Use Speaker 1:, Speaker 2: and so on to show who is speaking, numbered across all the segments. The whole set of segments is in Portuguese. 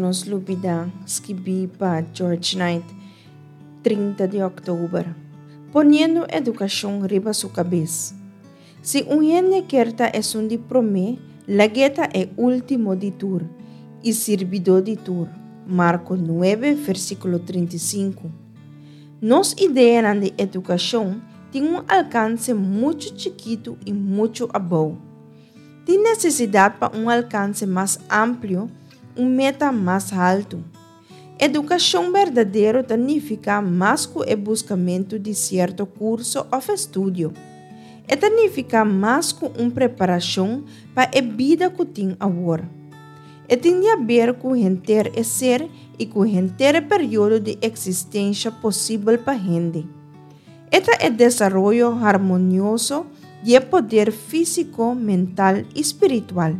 Speaker 1: nos lubida, escrevi para George Knight, 30 de outubro, poniendo educação riba sua cabeça. Se gente quer é um diploma, la gueta é último de tur e servidor de tur. Marcos 9, versículo 35. Nossa ideia de educação tem alcance muito chiquito e muito abaixo. Tem necessidade para alcance mais amplo, meta mais alto. Educação verdadeira significa mais que o buscamento de certo curso ou estudo. Significa mais que preparação para a vida que tem agora. Tem a ver com gente ser e com gente período de existência possível para gente. É desenvolvimento harmonioso de poder físico, mental e espiritual.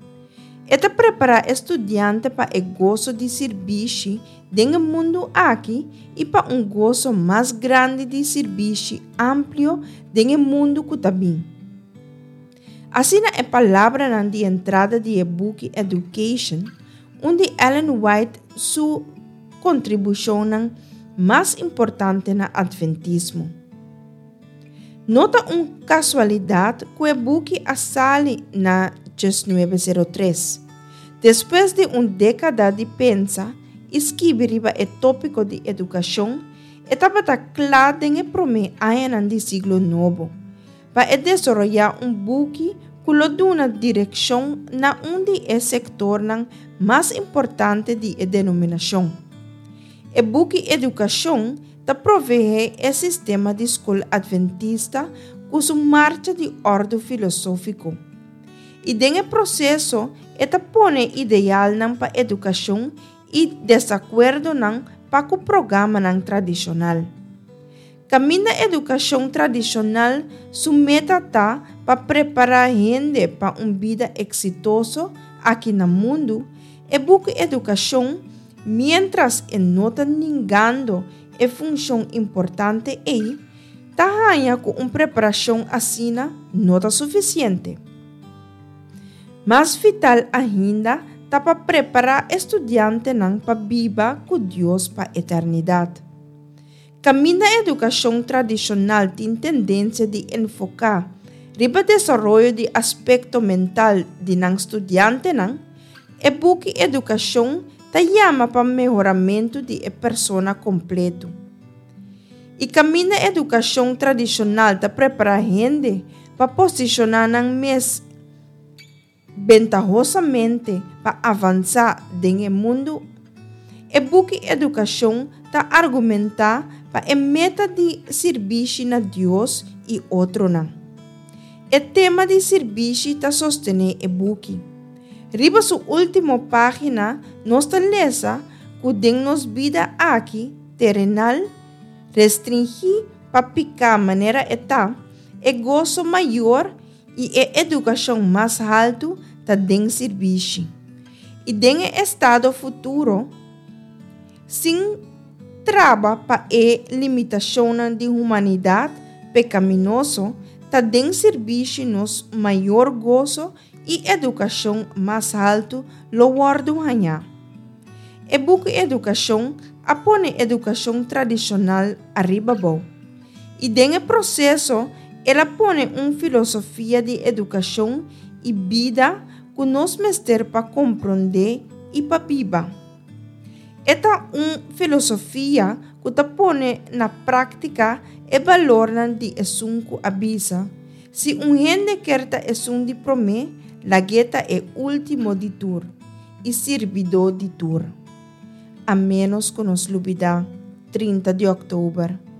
Speaker 1: Prepara estudante para o gozo de serviço no mundo aqui e para gozo mais grande de serviço amplo no mundo que também. Assim é a palavra de entrada do e-book Education, onde Ellen White sua contribuição mais importante no Adventismo. Nota casualidade que o e-book sale na 1903. Depois de década de pensar, escrever o tópico de educação, estava claro em prome anos do século IX, para desenvolver book que lhe dá uma direção na onde é o sector mais importante de denominação. O book Educação provee o sistema de escola adventista com sua marcha de ordem filosófico. E nesse processo, põe ideal para a educação e desacordo para o programa tradicional. Caminho da educação tradicional, sua meta está para preparar gente para uma vida exitosa aqui no mundo. E book Educação, mientras nota ningando a função importante está com uma preparação assim não está suficiente. Mas vital ainda está para preparar estudante para viver com Deus para a eternidade. Caminho da educação tradicional tem tendência de enfocar riba desenvolvimento de aspecto mental de estudante e book Educação chama para melhoramento de a persona completo. E caminho da educação tradicional prepara gente para posicionar mais ventajosamente para avançar no mundo. E book Educação argumenta para a meta de serviço a Deus e outro não. O tema de serviço sostém o book. Riba sua última página, nós lesa que den nos vida aqui, terrenal, restringir para picar maneira é gozo maior e a educação mais alto den serviço. E den estado futuro, sem trava para a limitação de humanidade pecaminoso, den serviço nos maior gozo e educação mais alto lo guardo hanha. E book Educação apone educação tradicional arriba bom. E nesse processo, ela põe uma filosofia de educação e vida que nos mestre para compreender e para viver. Esta uma filosofia que põe na prática e valor de assunto avisa. Se gente quer um diploma, la gueta é último de tur e servidor de tur. A menos que nos lubida 30 de outubro.